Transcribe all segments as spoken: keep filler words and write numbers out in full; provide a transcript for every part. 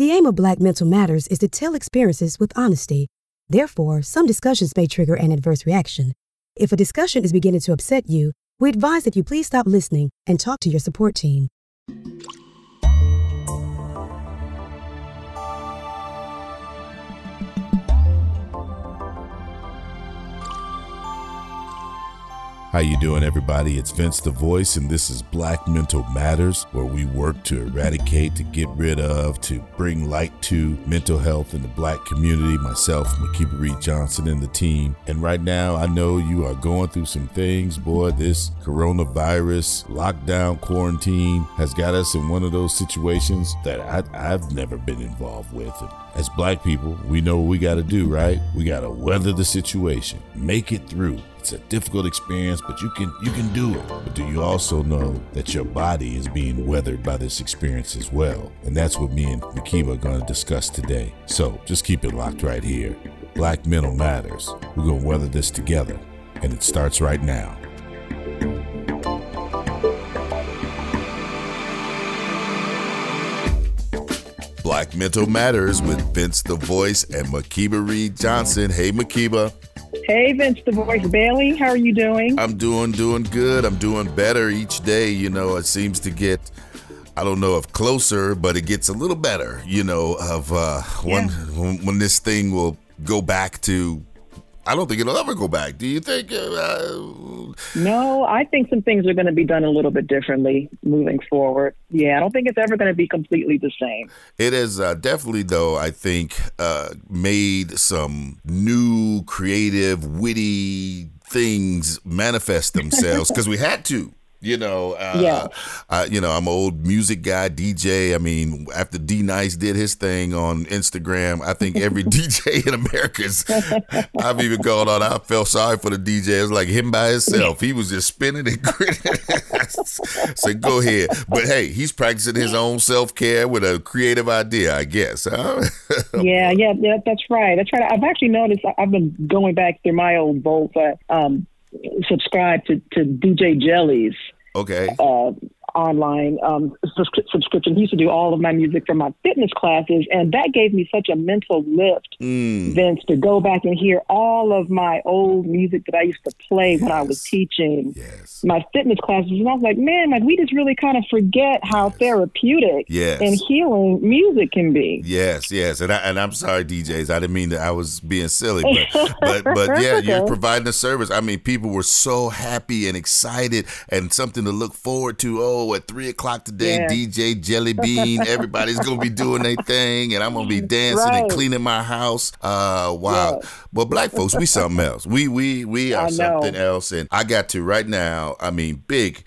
The aim of Black Mental Matters is to tell experiences with honesty. Therefore, some discussions may trigger an adverse reaction. If a discussion is beginning to upset you, we advise that you please stop listening and talk to your support team. How you doing, everybody? It's Vince the Voice, and this is Black Mental Matters, where we work to eradicate, to get rid of, to bring light to mental health in the Black community. Myself, Makiba Reed Johnson, and the team. And right now, I know you are going through some things. Boy, this coronavirus lockdown quarantine has got us in one of those situations that I, I've never been involved with. And as Black people, we know what we got to do, right? We got to weather the situation, make it through. It's a difficult experience, but you can you can do it. But do you also know that your body is being weathered by this experience as well? And that's what me and Makiba are going to discuss today. So just keep it locked right here. Black Mental Matters. We're going to weather this together. And it starts right now. Black Mental Matters with Vince the Voice and Makiba Reed Johnson. Hey, Makiba. Hey, Vince the Voice Bailey. How are you doing? I'm doing, doing good. I'm doing better each day. You know, it seems to get, I don't know if closer, but it gets a little better, you know, of uh, Yeah. when, when this thing will go back to, I don't think it'll ever go back. Do you think? Uh, No, I think some things are going to be done a little bit differently moving forward. Yeah, I don't think it's ever going to be completely the same. It has uh, definitely, though, I think, uh, made some new, creative, witty things manifest themselves because we had to. You know, uh, Yeah. uh, you know, I'm an old music guy, D J. I mean, after D Nice did his thing on Instagram, I think every D J in America is, I've even gone on, I felt sorry for the D J. It was like him by himself. He was just spinning and grinning. So go ahead. But hey, he's practicing his own self-care with a creative idea, I guess. Huh? yeah, yeah, yeah, that's right. That's right. I've actually noticed, I've been going back through my old vault, uh, um, subscribe to, to D J Jelly's Okay. uh, online um, subscri- subscription. He used to do all of my music for my fitness classes, and that gave me such a mental lift, Mm. Vince, to go back and hear all of my old music that I used to play when I was Yes. teaching Yes. my fitness classes. And I was like, man, like we just really kind of forget how therapeutic Yes. and healing music can be. Yes, yes, and I, and I'm sorry, D Js. I didn't mean that. I was being silly, but but but yeah, That's you're okay. providing a service. I mean, people were so happy and excited, and something to look forward to. Oh, at three o'clock today, Yeah. D J Jelly Bean. Everybody's gonna be doing their thing, and I'm gonna be dancing and Right. cleaning my house. Uh, wow. Yeah. But Black folks, we something else. We we we are I know. something else, and I got to right now. I mean, big,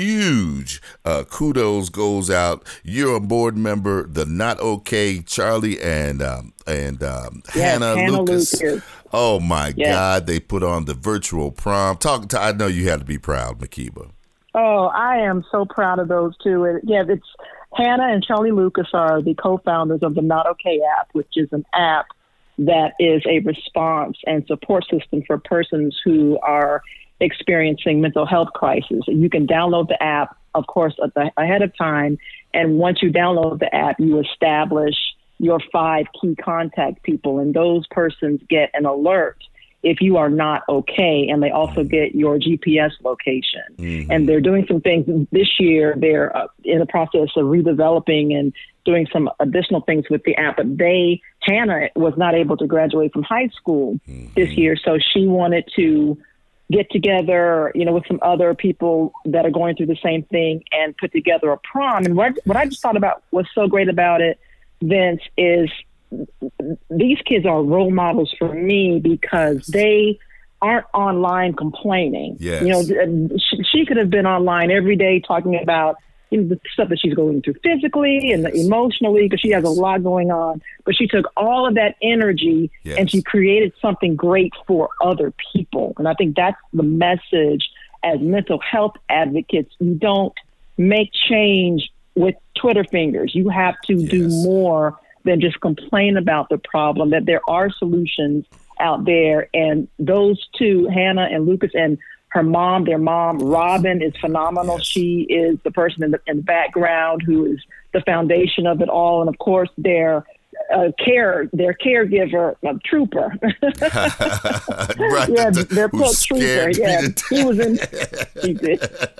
huge uh, kudos goes out. You're a board member, the Not Okay Charlie and um, and um, Yes, Hannah, Hannah Lucas. Lucas. Oh my Yes. God! They put on the virtual prom. Talk to. I know you had to be proud, Makiba. Oh, I am so proud of those two. And yeah, it's Hannah and Charlie Lucas are the co-founders of the Not Okay app, which is an app that is a response and support system for persons who are experiencing mental health crisis. You can download the app, of course, at the, ahead of time. And once you download the app, you establish your five key contact people, and those persons get an alert if you are not okay, and they also get your G P S location. Mhm. And they're doing some things this year. They're uh, in the process of redeveloping and doing some additional things with the app. But they, Hannah was not able to graduate from high school this year, so she wanted to get together, you know, with some other people that are going through the same thing and put together a prom. And what, what I just thought about what's so great about it, Vince, is these kids are role models for me because they aren't online complaining. Yes. You know, she, she could have been online every day talking about, you know, the stuff that she's going through physically and emotionally because she has a lot going on. But she took all of that energy Yes. and she created something great for other people. And I think that's the message as mental health advocates. You don't make change with Twitter fingers. You have to Yes. do more than just complain about the problem, that there are solutions out there. And those two, Hannah and Lucas, and her mom, their mom, Robin, is phenomenal. Yes. She is the person in the, in the background who is the foundation of it all. And of course, their uh, care, their caregiver, uh, Trooper. Right. Yeah, their pet Trooper. Yeah, he was in. He did.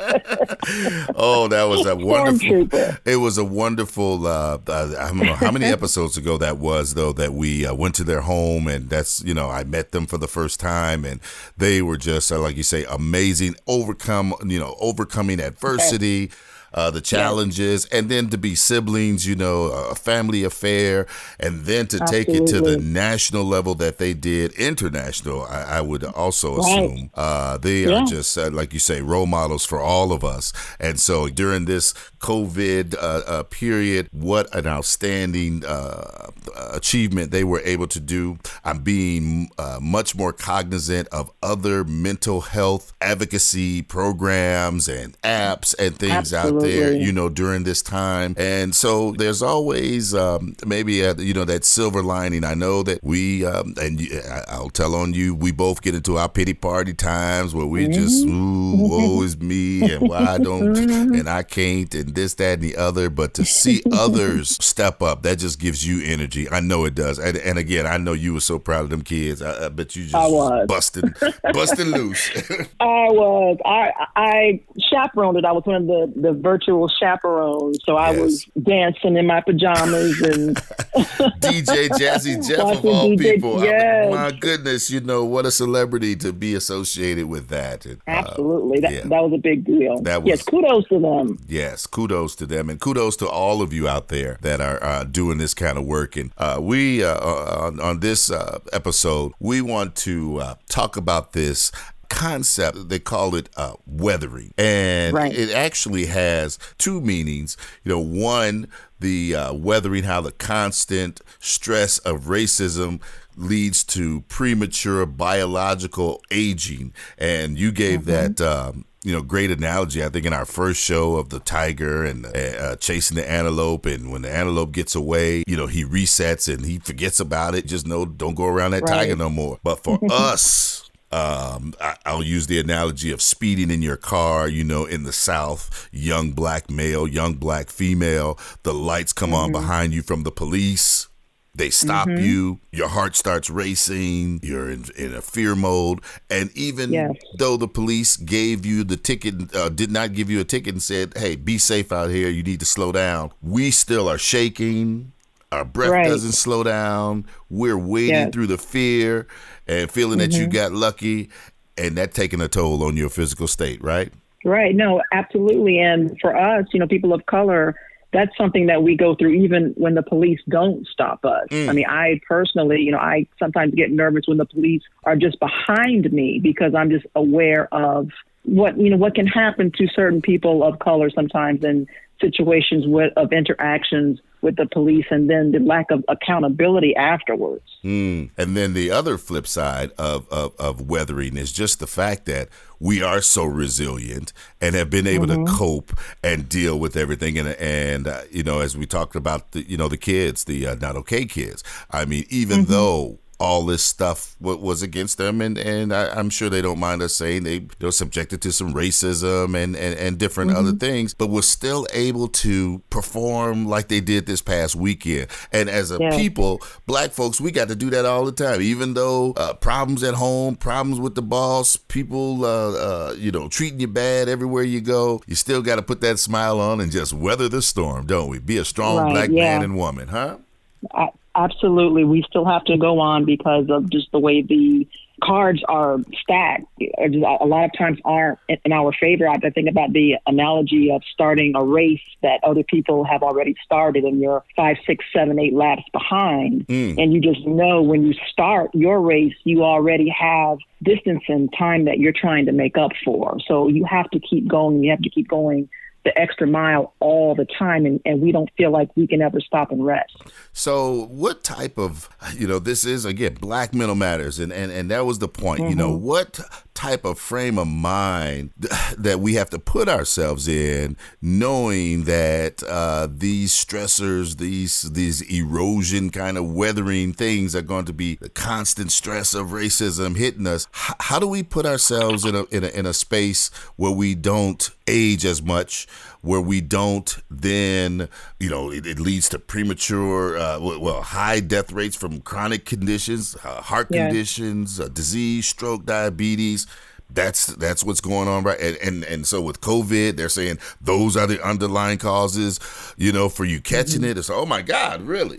Oh, that was a wonderful. Trooper. It was a wonderful. Uh, uh, I don't know how many episodes ago that was, though, that we uh, went to their home, and that's, you know, I met them for the first time, and they were just uh, like you say, amazing. Overcome, you know, overcoming adversity. Okay. Uh, the challenges, yeah. And then to be siblings, you know, a family affair, and then to Absolutely. Take it to the national level that they did, international, I, I would also assume. Right. Uh, they yeah. are just, uh, like you say, role models for all of us. And so during this COVID uh, uh, period, what an outstanding uh, achievement they were able to do. I'm being uh, much more cognizant of other mental health advocacy programs and apps and things Absolutely. Out there, you know, during this time. And so there's always um, maybe, a, you know, that silver lining. I know that we, um, and you, I'll tell on you, we both get into our pity party times where we mm-hmm. just, ooh, woe is me, and why I don't, and I can't, and this, that, and the other. But to see others step up, that just gives you energy. I know it does. And, and again, I know you were so proud of them kids. I, I bet you just I was. busting, busting loose. I was. I I chaperoned it. I was one of the, the virtual chaperones. So I yes. was dancing in my pajamas and D J Jazzy Jeff of all D J, people. Yes. I mean, my goodness, you know, what a celebrity to be associated with that. And, Absolutely. Uh, that, yeah. that was a big deal. That was, yes, kudos to them. Yes, kudos to them. And kudos to all of you out there that are uh, doing this kind of work. And uh, we, uh, on, on this uh, episode, we want to uh, talk about this concept. They call it uh, weathering, and right. it actually has two meanings. You know, one, the uh, weathering, how the constant stress of racism leads to premature biological aging, and you gave mm-hmm. that um, you know, great analogy, I think, in our first show of the tiger and uh, chasing the antelope. And when the antelope gets away, you know, he resets and he forgets about it. Just know, don't go around that right. tiger no more. But for us, Um, I, I'll use the analogy of speeding in your car, you know, in the South, young black male, young black female, the lights come mm-hmm. on behind you from the police. They stop mm-hmm. you, your heart starts racing, you're in, in a fear mode. And even yes. though the police gave you the ticket, uh, did not give you a ticket and said, hey, be safe out here, you need to slow down, we still are shaking. Our breath right. doesn't slow down. We're wading yes. through the fear and feeling mm-hmm. that you got lucky, and that taking a toll on your physical state, right? Right. No, absolutely. And for us, you know, people of color, that's something that we go through even when the police don't stop us. Mm. I mean, I personally, you know, I sometimes get nervous when the police are just behind me because I'm just aware of what, you know, what can happen to certain people of color sometimes in situations with, of interactions with the police, and then the lack of accountability afterwards. Mm. And then the other flip side of, of, of weathering is just the fact that we are so resilient and have been able mm-hmm. to cope and deal with everything. And, and uh, you know, as we talked about, the, you know, the kids, the uh, Not Okay kids, I mean, even mm-hmm. though all this stuff w- was against them, and, and I, I'm sure they don't mind us saying they, they're subjected to some racism and, and, and different mm-hmm. other things, but was still able to perform like they did this past weekend. And as a yeah. people, black folks, we got to do that all the time, even though uh, problems at home, problems with the boss, people, uh, uh, you know, treating you bad everywhere you go, you still got to put that smile on and just weather the storm, don't we? Be a strong right, black yeah. man and woman, huh? I- Absolutely. We still have to go on because of just the way the cards are stacked. A lot of times aren't in our favor. I think about the analogy of starting a race that other people have already started and you're five, six, seven, eight laps behind. Mm. And you just know when you start your race, you already have distance and time that you're trying to make up for. So you have to keep going. You have to keep going the extra mile all the time, and, and we don't feel like we can ever stop and rest. So what type of, you know, this is, again, Black Mental Matters, and, and, and that was the point, mm-hmm. you know, what type of frame of mind that we have to put ourselves in, knowing that uh, these stressors, these these erosion kind of weathering things are going to be the constant stress of racism hitting us. H- how do we put ourselves in a, in a in a space where we don't age as much, where we don't then, you know, it, it leads to premature, uh, well, high death rates from chronic conditions, uh, heart yes. conditions, uh, disease, stroke, diabetes. That's that's what's going on, right? And, and and so with COVID, they're saying those are the underlying causes, you know, for you catching mm-hmm. it. It's, oh, my God, really?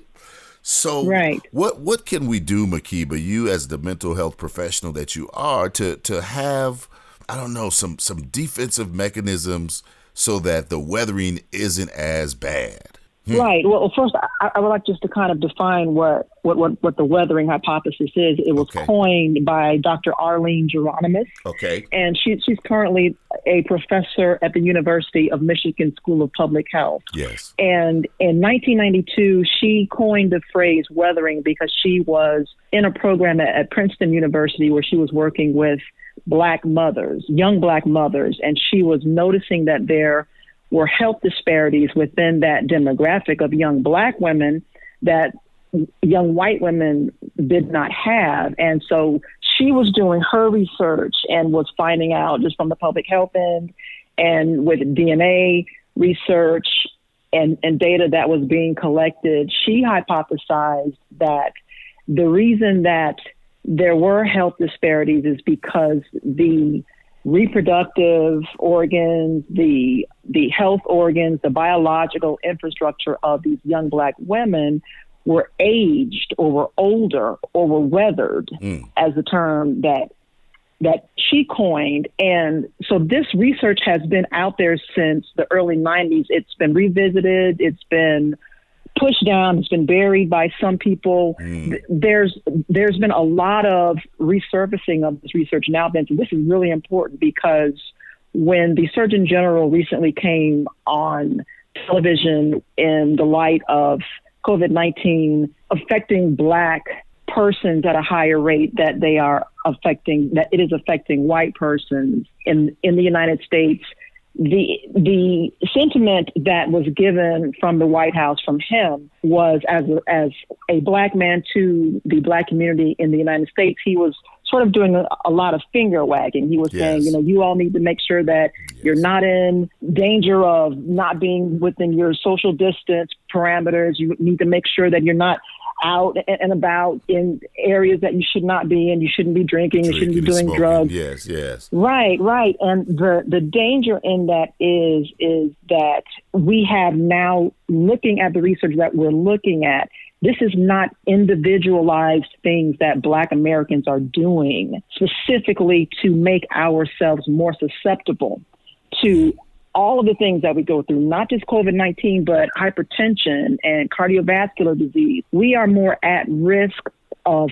So right. what what can we do, Makiba, you as the mental health professional that you are, to to have, I don't know, some some defensive mechanisms so that the weathering isn't as bad? Hmm. Right. Well, first, I, I would like just to kind of define what, what, what, what the weathering hypothesis is. It was okay. coined by Doctor Arlene Geronimus. Okay. And she, she's currently a professor at the University of Michigan School of Public Health. Yes. And in nineteen ninety-two, she coined the phrase weathering because she was in a program at, at Princeton University where she was working with Black mothers, young Black mothers, and she was noticing that there were health disparities within that demographic of young Black women that young white women did not have. And so she was doing her research and was finding out just from the public health end and with D N A research and, and data that was being collected, she hypothesized that the reason that there were health disparities is because the reproductive organs, the the health organs, the biological infrastructure of these young Black women were aged or were older or were weathered, mm. as the term that that she coined. And so this research has been out there since the early nineties. It's been revisited. It's been pushed down. It's been buried by some people. Mm. There's there's been a lot of resurfacing of this research now, Vincent. This is really important because when the Surgeon General recently came on television in the light of COVID nineteen affecting Black persons at a higher rate that they are affecting, that it is affecting white persons in, in the United States, The the sentiment that was given from the White House, from him, was as a, as a Black man to the Black community in the United States, he was sort of doing a, a lot of finger wagging. He was yes. saying, you know, you all need to make sure that yes. you're not in danger of not being within your social distance parameters. You need to make sure that you're not out and about in areas that you should not be in. You shouldn't be drinking. drinking you shouldn't be doing smoking. drugs. Yes, yes. Right, right. And the, the danger in that is, is that we have now, looking at the research that we're looking at, this is not individualized things that Black Americans are doing specifically to make ourselves more susceptible to all of the things that we go through, not just COVID nineteen, but hypertension and cardiovascular disease. We are more at risk of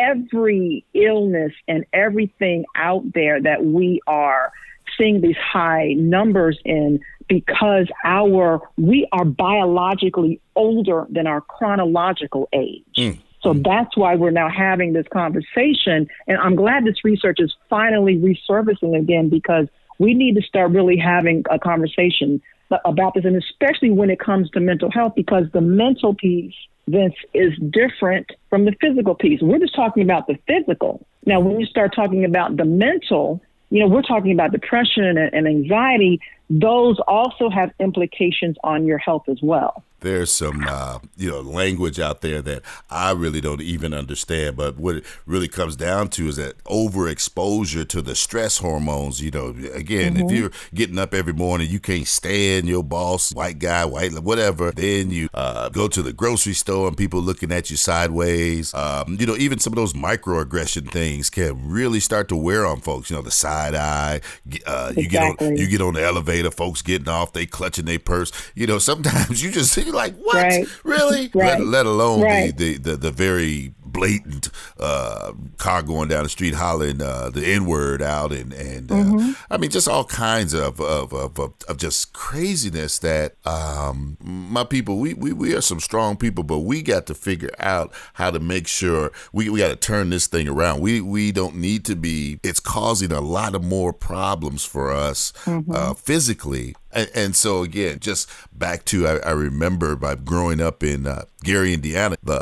every illness and everything out there that we are seeing these high numbers in because our we are biologically older than our chronological age. Mm. So that's why we're now having this conversation. And I'm glad this research is finally resurfacing again, because we need to start really having a conversation about this, and especially when it comes to mental health, because the mental piece, Vince, is different from the physical piece. We're just talking about the physical. Now, when you start talking about the mental, you know, we're talking about depression and, and anxiety. Those also have implications on your health as well. There's some, uh, you know, language out there that I really don't even understand. But what it really comes down to is that overexposure to the stress hormones. You know, again, mm-hmm. if you're getting up every morning, you can't stand your boss, white guy, white, whatever. Then you uh, go to the grocery store and people looking at you sideways. Um, you know, even some of those microaggression things can really start to wear on folks. You know, the side eye. Uh, you exactly. get on, you get on the elevator. Folks getting off, they clutching their purse. You know, sometimes you just see like, what? Right. Really? Right. Let, let alone right. the, the, the, the very blatant uh, car going down the street hollering uh, the N-word out. And, and uh, mm-hmm. I mean, just all kinds of of, of, of, of just craziness that um, my people, we, we, we are some strong people, but we got to figure out how to make sure we, we got to turn this thing around. We, we don't need to be, it's causing a lot of more problems for us mm-hmm. uh, physically. And, and so, again, just back to, I, I remember by growing up in uh, Gary, Indiana, the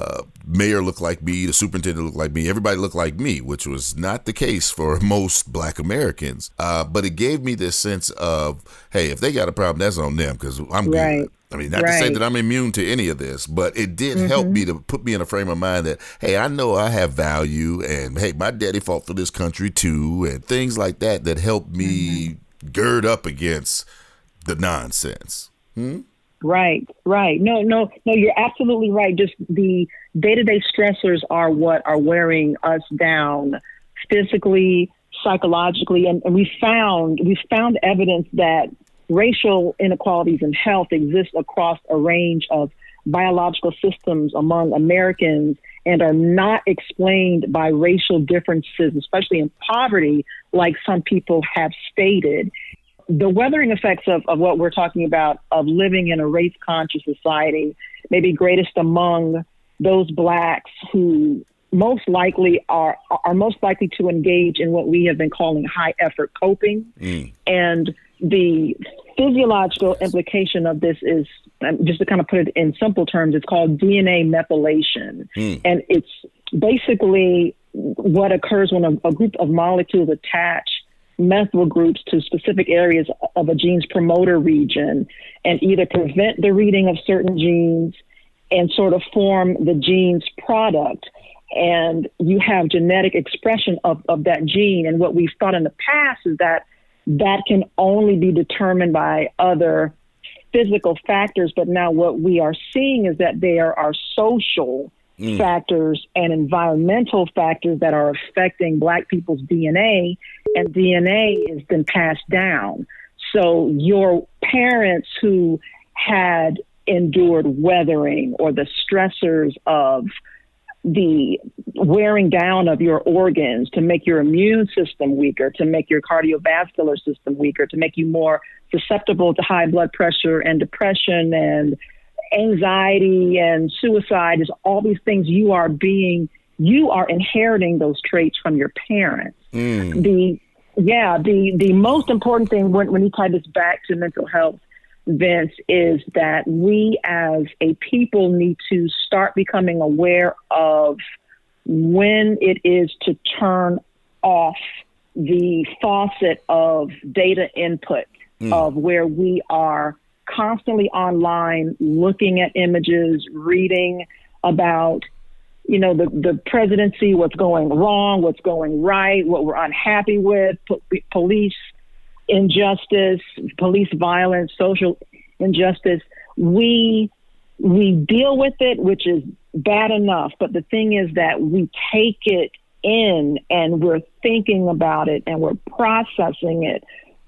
mayor looked like me, the superintendent looked like me, everybody looked like me, which was not the case for most Black Americans. Uh, but it gave me this sense of, hey, if they got a problem, that's on them because I'm right. good. I mean, not right. to say that I'm immune to any of this, but it did mm-hmm. help me to put me in a frame of mind that, hey, I know I have value, and hey, my daddy fought for this country too, and things like that that helped me mm-hmm. gird up against the nonsense. Hmm? Right, right. No, no, no, you're absolutely right. Just the day-to-day stressors are what are wearing us down physically, psychologically, and, and we found we found evidence that racial inequalities in health exist across a range of biological systems among Americans and are not explained by racial differences, especially in poverty, like some people have stated. The weathering effects of, of what we're talking about, of living in a race-conscious society, may be greatest among those Blacks who most likely are are most likely to engage in what we have been calling high-effort coping. Mm. And the physiological implication of this is, just to kind of put it in simple terms, it's called D N A methylation. Mm. And it's basically what occurs when a, a group of molecules attach methyl groups to specific areas of a gene's promoter region and either prevent the reading of certain genes and sort of form the gene's product. And you have genetic expression of, of that gene. And what we've thought in the past is that that can only be determined by other physical factors. But now what we are seeing is that there are social mm. factors and environmental factors that are affecting Black people's D N A, and D N A has been passed down. So your parents who had endured weathering or the stressors of the wearing down of your organs to make your immune system weaker, to make your cardiovascular system weaker, to make you more susceptible to high blood pressure and depression and anxiety and suicide, is all these things you are being, you are inheriting those traits from your parents. Mm. The yeah, the the most important thing when, when you tie this back to mental health, Vince, is that we as a people need to start becoming aware of when it is to turn off the faucet of data input, mm. of where we are constantly online looking at images, reading about, you know, the, the presidency, what's going wrong, what's going right, what we're unhappy with, po- police injustice, police violence, social injustice. We we deal with it, which is bad enough. But the thing is that we take it in and we're thinking about it and we're processing it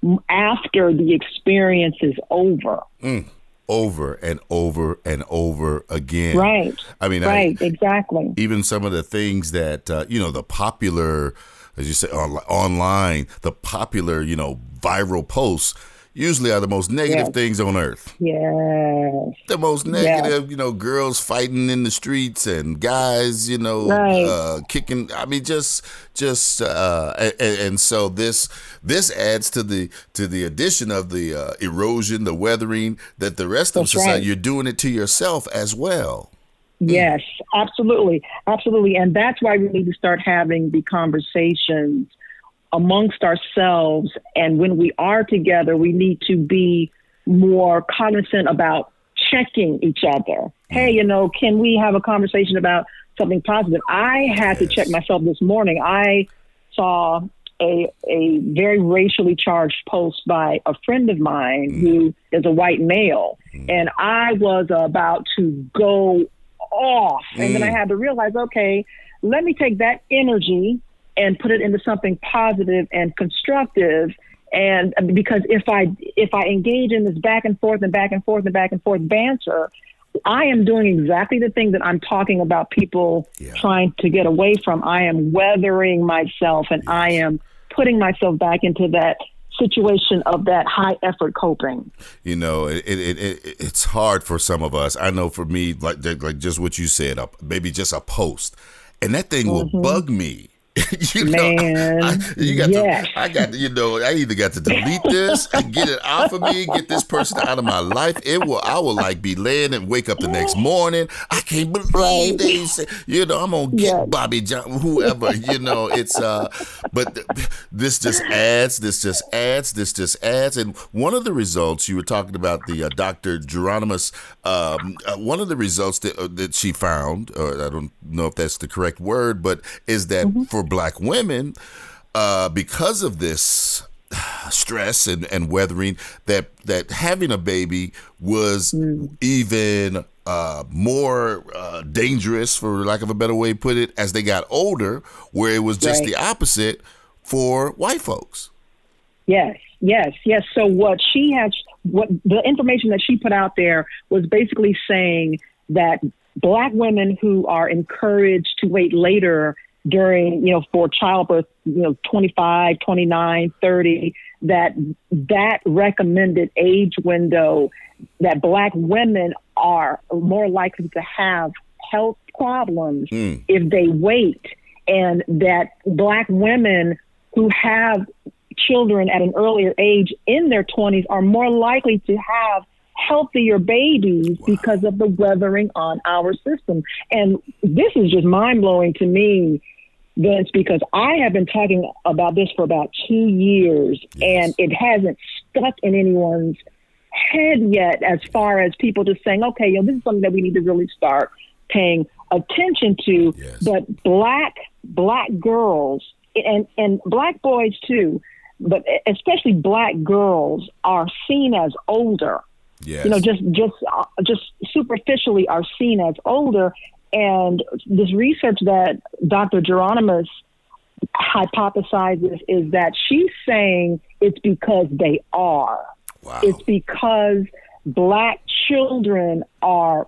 after the experience is over. Mm. Over and over and over again. Right. I mean, right, I, exactly. Even some of the things that, uh, you know, the popular, as you say, on, online, the popular, you know, viral posts usually are the most negative yes. things on earth. Yes. The most negative, yes. you know, girls fighting in the streets and guys, you know, right. uh, kicking. I mean, just, just, uh, and, and so this, this adds to the, to the addition of the uh, erosion, the weathering, that the rest of That's society, right. you're doing it to yourself as well. Yes, absolutely. Absolutely. And that's why we need to start having the conversations amongst ourselves. And when we are together, we need to be more cognizant about checking each other. Hey, you know, can we have a conversation about something positive? I had to check myself this morning. I saw a a very racially charged post by a friend of mine who is a white male. And I was about to go off. And then I had to realize, okay, let me take that energy and put it into something positive and constructive. And because if I if I engage in this back and forth and back and forth and back and forth banter, I am doing exactly the thing that I'm talking about people yeah. trying to get away from. I am weathering myself, and yes. I am putting myself back into that situation of that high effort coping. You know, it, it, it it's hard for some of us. I know for me, like like just what you said, maybe just a post, and that thing mm-hmm. will bug me. you Man, know, I, you got yes. to, I got to, you know, I either got to delete this and get it off of me, get this person out of my life. It will, I will like be laying and wake up the next morning. I can't believe Right. they say, you know, I'm gonna get Yes. Bobby John, whoever, you know, it's, uh, but th- this just adds, this just adds, this just adds. And one of the results you were talking about, the uh, Doctor Geronimus, um, uh, one of the results that, uh, that she found, or I don't know if that's the correct word, but is that mm-hmm. for Black women, uh, because of this stress and, and weathering, that that having a baby was mm. even uh, more uh, dangerous, for lack of a better way to put it, as they got older, where it was just right. the opposite for white folks. Yes, yes, yes. So what she has, what the information that she put out there was basically saying that Black women who are encouraged to wait later during, you know, for childbirth, you know, twenty-five, twenty-nine, thirty, that that recommended age window, that Black women are more likely to have health problems mm. if they wait, and that Black women who have children at an earlier age in their twenties are more likely to have healthier babies wow. because of the weathering on our system. And this is just mind-blowing to me, Vince, because I have been talking about this for about two years, yes. and it hasn't stuck in anyone's head yet, as far as people just saying, okay, you know, this is something that we need to really start paying attention to. Yes. But black black girls and, and Black boys too, but especially Black girls are seen as older. Yes. You know, just just uh, just superficially are seen as older. And this research that Doctor Geronimus hypothesizes is that she's saying it's because they are. Wow. It's because Black children are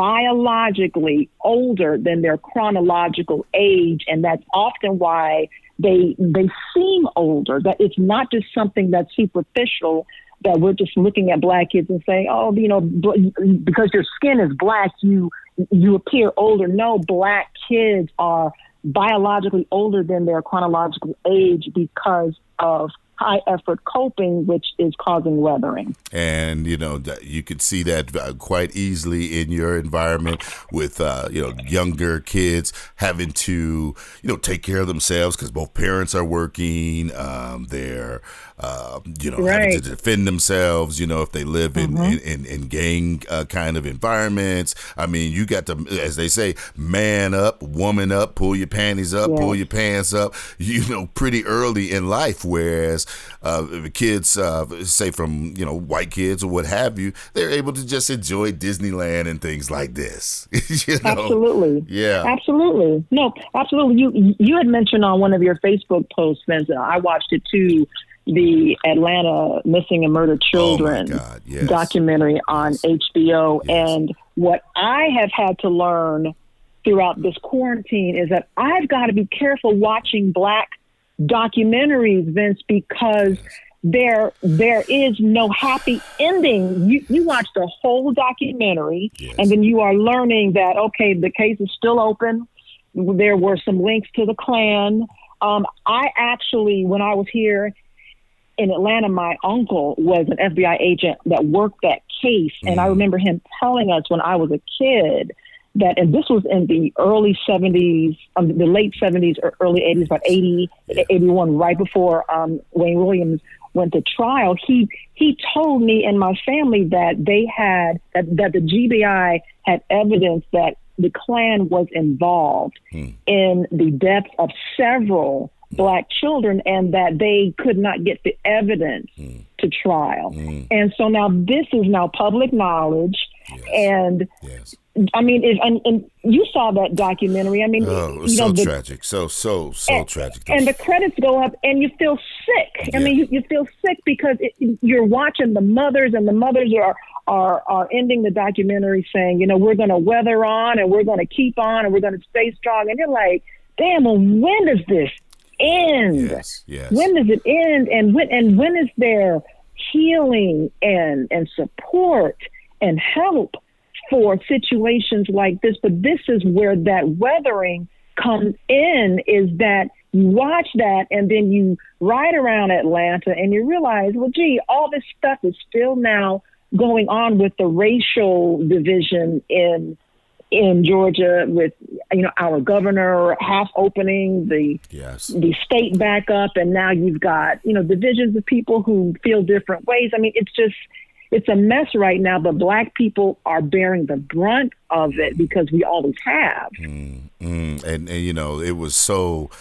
biologically older than their chronological age, and that's often why they they seem older. That it's not just something that's superficial, that we're just looking at Black kids and saying, oh, you know, because your skin is Black, you you appear older. No, Black kids are biologically older than their chronological age because of high effort coping, which is causing weathering. And, you know, you could see that quite easily in your environment with, uh, you know, younger kids having to, you know, take care of themselves because both parents are working. Um, they're, uh, you know, right. having to defend themselves, you know, if they live in, mm-hmm. in, in, in gang uh, kind of environments. I mean, you got to, as they say, man up, woman up, pull your panties up, yeah. pull your pants up, you know, pretty early in life. Whereas uh, kids, uh, say from, you know, white kids or what have you, they're able to just enjoy Disneyland and things like this. you know? Absolutely. Yeah. Absolutely. No, absolutely. You, you had mentioned on one of your Facebook posts, Vincent, I watched it too, the Atlanta Missing and Murdered Children oh yes. documentary on yes. H B O. Yes. And what I have had to learn throughout this quarantine is that I've got to be careful watching Black documentaries, Vince, because yes. there there is no happy ending. You you watch the whole documentary, yes. and then you are learning that, okay, the case is still open. There were some links to the Klan. Um, I actually, when I was here in Atlanta, my uncle was an F B I agent that worked that case. Mm. And I remember him telling us when I was a kid that, and this was in the early seventies, um, the late seventies or early eighties, about eighty, yeah. eighty-one, right before um, Wayne Williams went to trial. He he told me and my family that they had, that, that the G B I had evidence that the Klan was involved mm. in the death of several Black children, and that they could not get the evidence mm. to trial. Mm. And so now this is now public knowledge. Yes. And yes. I mean, if, and, and you saw that documentary. I mean, oh, it was you so know, the, tragic, so so so and, tragic. And the credits go up, and you feel sick. Yeah. I mean, you, you feel sick because it, you're watching the mothers, and the mothers are are are ending the documentary saying, you know, we're going to weather on, and we're going to keep on, and we're going to stay strong. And you're like, damn, well, when does this end? Yes, yes. When does it end? And when and when is there healing and and support and help for situations like this? But this is where that weathering comes in, is that you watch that and then you ride around Atlanta and you realize, well, gee, all this stuff is still now going on with the racial division in in Georgia, with, you know, our governor half opening the yes. the state back up, and now you've got, you know, divisions of people who feel different ways. I mean, it's just, it's a mess right now, but Black people are bearing the brunt of it because we always have. Mm, mm. And, and, you know, it was so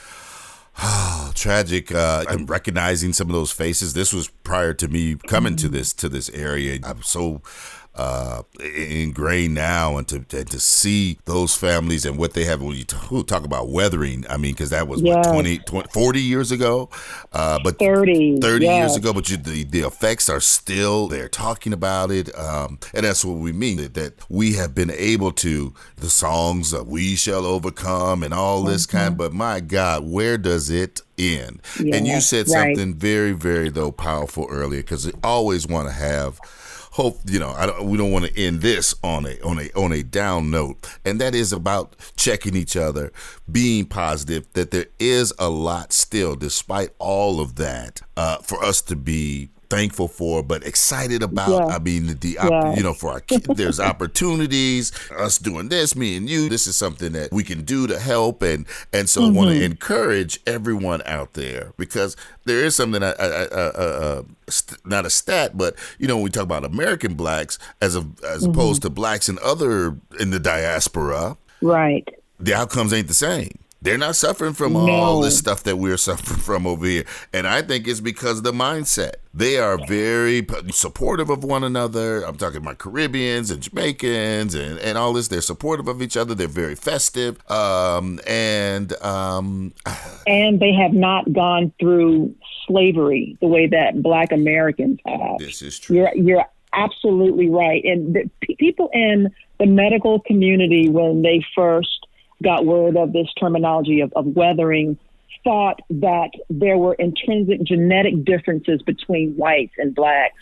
oh, tragic. Uh, I'm recognizing some of those faces. This was prior to me coming to this to this area. I'm so uh, ingrained now, and to and to see those families and what they have. When you talk, talk about weathering, I mean, because that was yes. what, twenty, twenty, forty years ago, uh, but thirty, thirty yes. years ago. But you, the the effects are still there. Talking about it, um, and that's what we mean. That, that we have been able to the songs of "We Shall Overcome" and all this mm-hmm. kind. But my God, where does it end? Yeah, and you said right. something very, very though powerful earlier, because we always want to have hope. You know, I don't, we don't want to end this on a on a on a down note, and that is about checking each other, being positive. That there is a lot still, despite all of that, uh, for us to be thankful for, but excited about. Yeah. I mean, the Yeah. you know, for our kids, there's opportunities. Us doing this, me and you. This is something that we can do to help, and and so mm-hmm. I want to encourage everyone out there, because there is something I, I, I, uh, st- not a stat, but you know, when we talk about American Blacks as a, as mm-hmm. opposed to Blacks in other in the diaspora, right? The outcomes ain't the same. They're not suffering from no. all this stuff that we're suffering from over here. And I think it's because of the mindset. They are very supportive of one another. I'm talking about Caribbeans and Jamaicans and, and all this. They're supportive of each other. They're very festive. Um, and um, and they have not gone through slavery the way that Black Americans have. This is true. You're, you're absolutely right. And the p- people in the medical community, when they first got word of this terminology of, of weathering, thought that there were intrinsic genetic differences between whites and Blacks,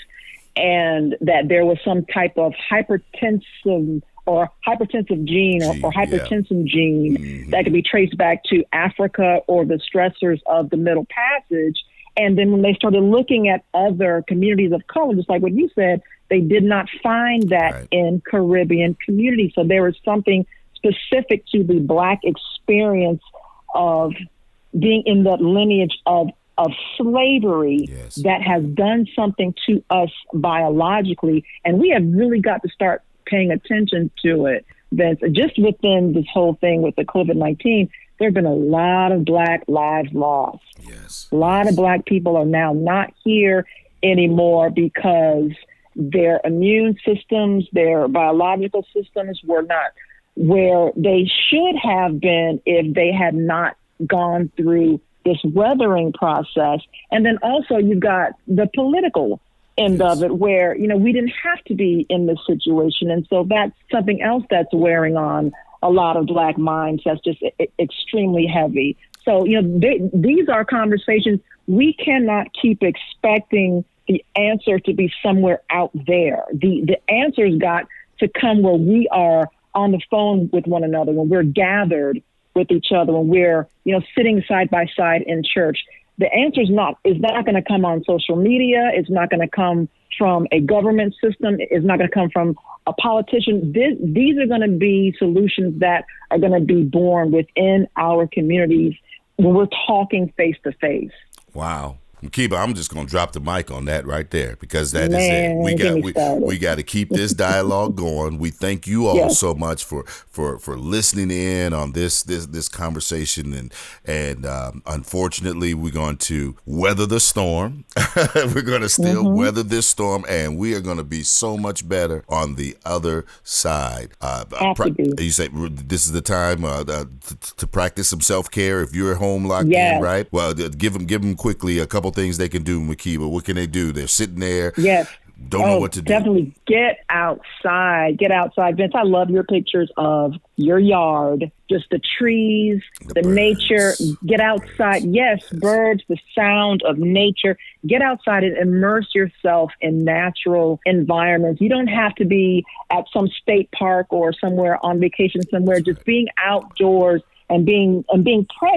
and that there was some type of hypertensive or hypertensive gene or, or hypertension yeah. gene mm-hmm. that could be traced back to Africa or the stressors of the Middle Passage. And then when they started looking at other communities of color, just like what you said, they did not find that right. in Caribbean communities. So there was something specific to the Black experience of being in that lineage of of slavery yes. that has done something to us biologically. And we have really got to start paying attention to it. Vince, just within this whole thing with the COVID nineteen, there have been a lot of Black lives lost. Yes. A lot yes. of Black people are now not here anymore because their immune systems, their biological systems were not where they should have been if they had not gone through this weathering process. And then also you've got the political end yes. of it, where, you know, we didn't have to be in this situation. And so that's something else that's wearing on a lot of Black minds that's just I- extremely heavy. So, you know, they, these are conversations. We cannot keep expecting the answer to be somewhere out there. The, the answer's got to come where we are on the phone with one another, when we're gathered with each other, when we're, you know, sitting side by side in church. The answer is not is not going to come on social media. It's not going to come from a government system. It's not going to come from a politician. This, these are going to be solutions that are going to be born within our communities when we're talking face to face. Wow. Kiba, I'm just going to drop the mic on that right there, because that Man, is it. We got we, started. we got to keep this dialogue going. We thank you all yes. so much for, for, for listening in on this this this conversation, and and um, unfortunately we're going to weather the storm. We're going to still mm-hmm. weather this storm, and we are going to be so much better on the other side. Uh, pra- you say this is the time uh, uh, to, to practice some self care if you're at home locked yes. in, right? Well, give them give them quickly a couple things they can do, Makiba. What can they do? They're sitting there. Yes. Don't oh, know what to do. Definitely get outside. Get outside. Vince, I love your pictures of your yard, just the trees, the, the nature. Get outside. Birds. Yes, yes, birds, the sound of nature. Get outside and immerse yourself in natural environments. You don't have to be at some state park or somewhere on vacation somewhere. Just being outdoors and being and being present.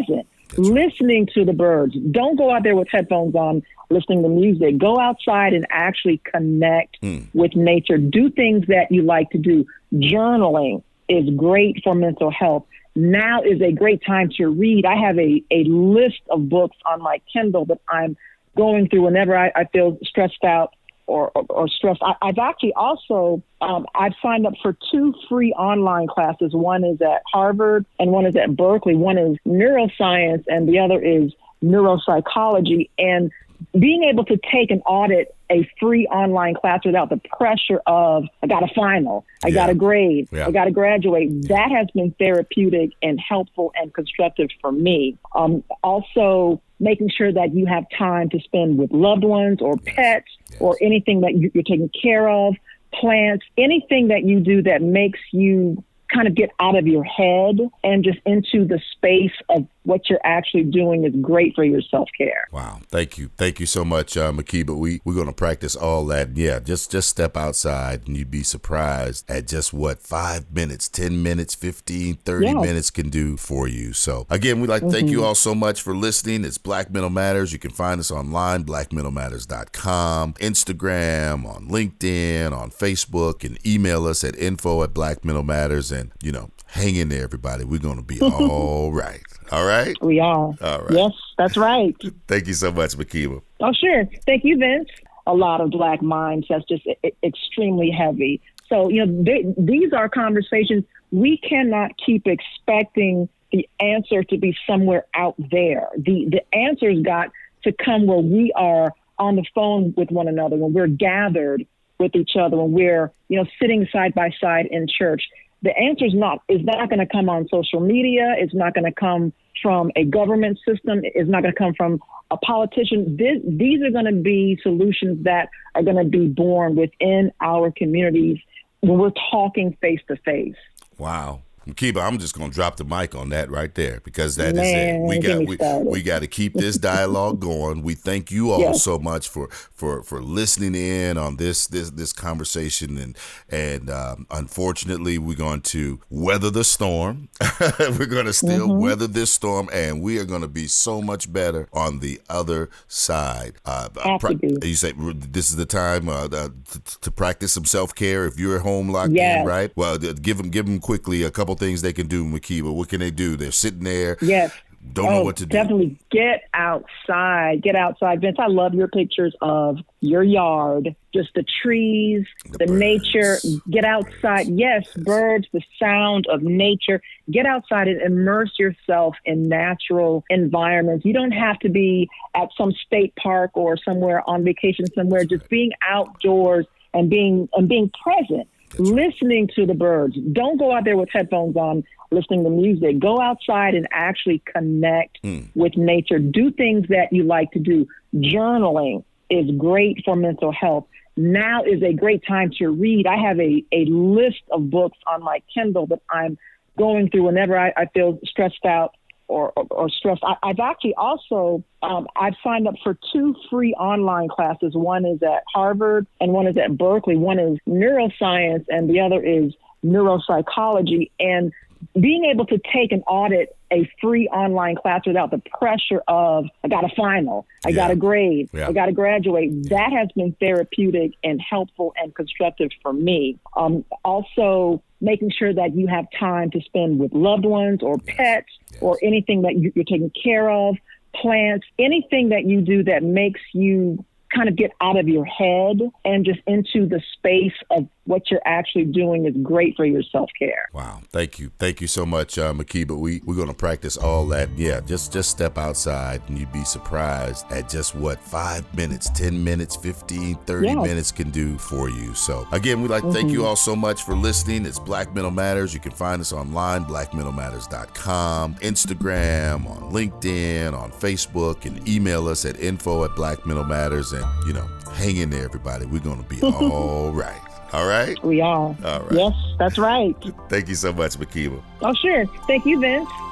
listening to the birds. Don't go out there with headphones on listening to music. Go outside and actually connect mm. with nature. Do things that you like to do. Journaling is great for mental health. Now is a great time to read. I have a, a list of books on my Kindle that I'm going through whenever I, I feel stressed out or, or, or stressed. I, I've actually also, um, I've signed up for two free online classes. One is at Harvard and one is at Berkeley. One is neuroscience and the other is neuropsychology. And being able to take and audit a free online class without the pressure of, I got a final, I yeah. got a grade, yeah. I got to graduate, that has been therapeutic and helpful and constructive for me. Um, also, making sure that you have time to spend with loved ones or yes. pets yes. or anything that you, you're taking care of, plants, anything that you do that makes you kind of get out of your head and just into the space of what you're actually doing is great for your self-care. Wow. Thank you. Thank you so much, uh, Makiba. We, we're going to practice all that. Yeah, just, just step outside and you'd be surprised at just what five minutes, ten minutes, fifteen, thirty yes. minutes can do for you. So again, we'd like to mm-hmm. thank you all so much for listening. It's Black Mental Matters. You can find us online, black mental matters dot com, Instagram, on LinkedIn, on Facebook, and email us at info at Black Mental Matters. And, you know, hang in there, everybody. We're going to be all right. All right? We are. All right. Yes, that's right. Thank you so much, Makiba. Oh, sure. Thank you, Vince. A lot of Black minds, that's just I- extremely heavy. So, you know, they, these are conversations. We cannot keep expecting the answer to be somewhere out there. The, the answer's got to come where we are on the phone with one another, when we're gathered with each other, when we're, you know, sitting side by side in church. The answer is not is not going to come on social media. It's not going to come from a government system. It's not going to come from a politician. This, these are going to be solutions that are going to be born within our communities when we're talking face to face. Wow. Makiba, I'm just gonna drop the mic on that right there because that Man, is it. We got we, started. we got to keep this dialogue going. We thank you all yes. so much for for for listening in on this this this conversation, and and um, unfortunately we're going to weather the storm. We're going to still mm-hmm. weather this storm, and we are going to be so much better on the other side. Uh, pra- you say this is the time uh, uh, to, to practice some self care if you're at home locked yes. in, right? Well, give them give them quickly a couple things they can do, Makiba. What can they do? They're sitting there. Yes. Don't oh, know what to do. Definitely get outside. Get outside. Vince, I love your pictures of your yard, just the trees, the, the nature. Get outside. Yes, birds, the sound of nature. Get outside and immerse yourself in natural environments. You don't have to be at some state park or somewhere on vacation somewhere. Just being outdoors and being and being present. That's listening right. to the birds. Don't go out there with headphones on listening to music. Go outside and actually connect mm. with nature. Do things that you like to do. Journaling is great for mental health. Now is a great time to read. I have a, a list of books on my Kindle that I'm going through whenever I, I feel stressed out or, or, or stressed. I, I've actually also, um, I've signed up for two free online classes. One is at Harvard and one is at Berkeley. One is neuroscience and the other is neuropsychology. And being able to take and audit a free online class without the pressure of, I got a final, I yeah. got a grade, yeah. I got to graduate, that has been therapeutic and helpful and constructive for me. Um, also, making sure that you have time to spend with loved ones or yes. pets yes. or anything that you, you're taking care of, plants, anything that you do that makes you kind of get out of your head and just into the space of what you're actually doing is great for your self-care. Wow. Thank you. Thank you so much, uh, Makiba. We, we're going to practice all that. Yeah, just just step outside and you'd be surprised at just what five minutes, ten minutes, fifteen, thirty yes. minutes can do for you. So again, we'd like to mm-hmm. thank you all so much for listening. It's Black Mental Matters. You can find us online, black mental matters dot com, Instagram, on LinkedIn, on Facebook, and email us at info at Black Mental Matters. And, you know, hang in there, everybody. We're going to be all right. All right? We are. All right. Yes, that's right. Thank you so much, Makiba. Oh, sure. Thank you, Vince.